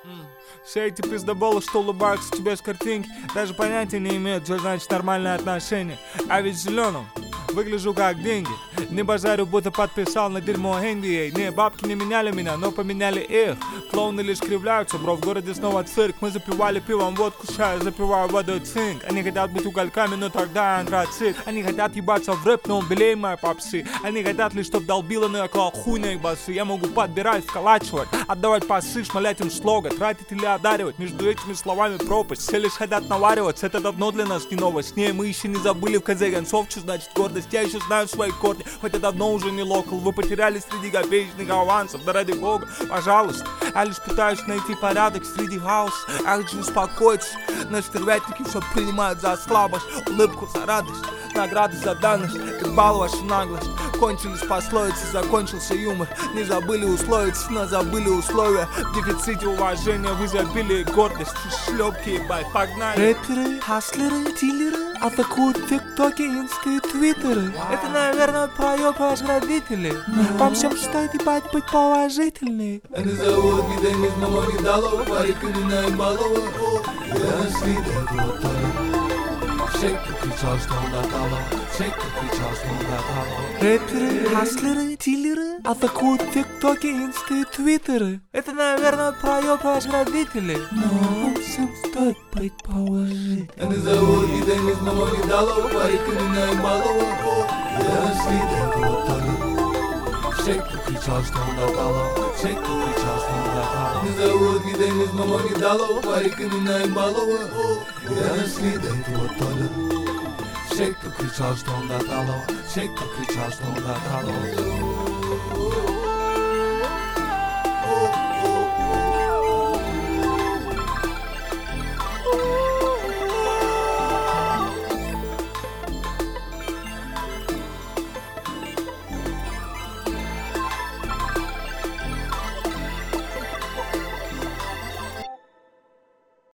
Все эти пиздоболы, что улыбаются тебе с картинки, даже понятия не имеют, что значит нормальные отношения. А ведь зеленым выгляжу как деньги. Не базарю, будто подписал на дерьмо NBA. Не, бабки не меняли меня, но поменяли их. Клоуны лишь кривляются, бро, в городе снова цирк. Мы запивали пивом водку, чай, запиваю водой цинк. Они хотят быть угольками, но тогда антрацит. Они хотят ебаться в рэп, но он белее моей попсы. Они хотят лишь, чтоб долбило, но я клал хуй на их басы. Я могу подбирать, вколачивать, отдавать пасы, шмалять им слога, тратить или одаривать. Между этими словами пропасть. Все лишь хотят навариваться, это давно для нас не новость. Не, мы еще не забыли в конце концов, что значит гордость. Я еще знаю свои корни, хоть я давно уже не локал. Вы потерялись среди копеечных авансов, да ради бога, пожалуйста. Я лишь пытаюсь найти порядок среди хаоса. Я хочу успокоиться, но стервятники все принимают за слабость. Улыбку за радость, награды за данность, как бал вашу наглость. Кончились пословицы, закончился юмор. Не забыли условиться, но забыли условия. В дефиците уважения, в изобилии гордости. Шлепки, ебать, погнали. Рэперы, хаслеры, дилеры атакуют в ТикТоке, инсты и твиттеры. Это, наверное, проеб ваших родителей. Вам всем стоит ебать быть положительней. Они зовут не Денис, мама не дала, парика не наебалова. Я следую Шейк кричал, что он докала. Шейк кричал, что он докала. Рэперы, хаслеры, дилеры атакуют в ТикТоке, инсты и твиттеры. Это, наверное, проеб ваших родителей. Но вам всем стоит быть положительней. Они зовут не Денис, мама не дала, парика не наебалова. Я следую Шейк кричал, что он докала. Шейк кричал, что он докала. Они зовут не Денис, мама не дала, парика не наебалова. Я следую Шейк кричал, что он докала. Шейк кричал, что он докала.